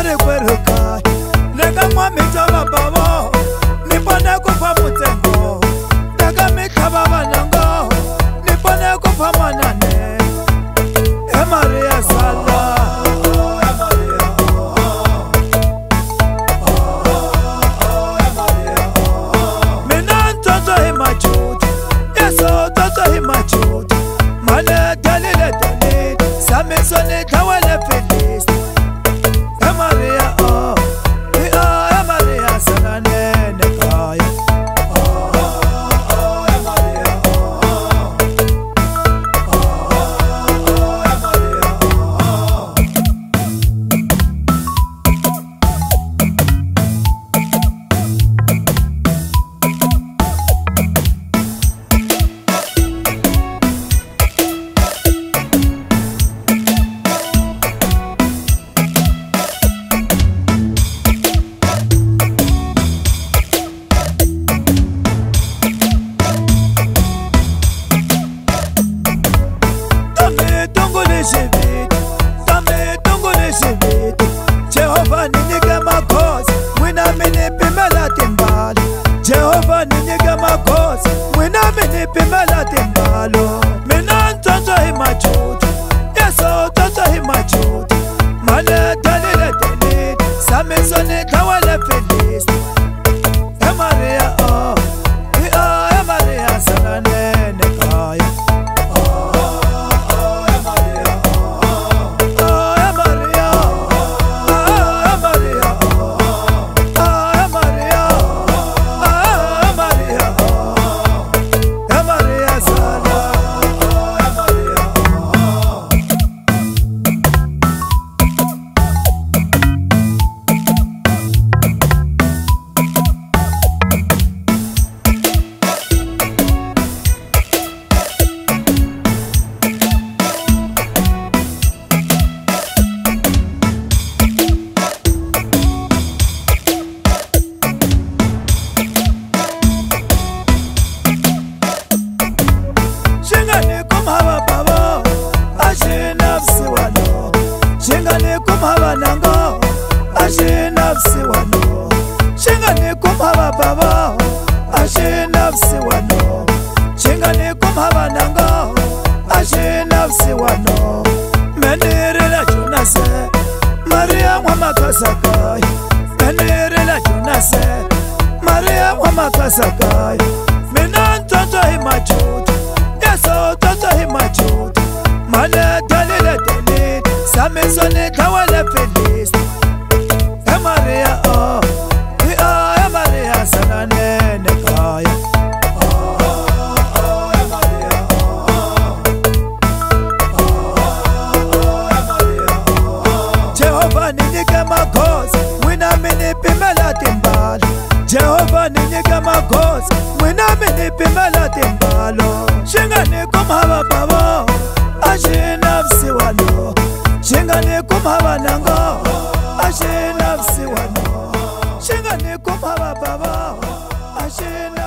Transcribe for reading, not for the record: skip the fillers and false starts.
mari kweruka Lega mwa mitaba babo Nipone kufa mutengo Daga mitaba banango Nipone kufa mwanane Maria Sala Minan toto himachut Yeso toto himachut Mane dalile dalile Samisone tawale felis Maria Maria Sala nene kaya Jehovah ninyike makosi Mwina mini pimela timbalo Jehovah ninyike makosi Mwina mini pimela timbalo Mina ntonto himachuti Yeso tonto himachuti Mane dalile dalile Samisoni tawale felis Maria Maria sana nene kaya Shingani kumhaba nango Ashi nafsi wano Shingani kumhaba babo Ashi nafsi wano Shingani kumhaba nango Ashi nafsi wano Menire la junase Maria wamakasakai Menire la junase Maria wamakasakai Minan tonto himachut Yeso tonto himachut Mane dalile dalile Samisoni tawale felis Maria Maria sana nene kaya Jehovah ninyike makosi Mwina mini pimela timbalo Jehovah ninyike makosi Mwina mini pimela timbalo Shingani kumhaba babo Ashi nafsi wano Shingani kumhaba nango Ashi nafsi wano Shingani kumhaba babo Ashi nafsi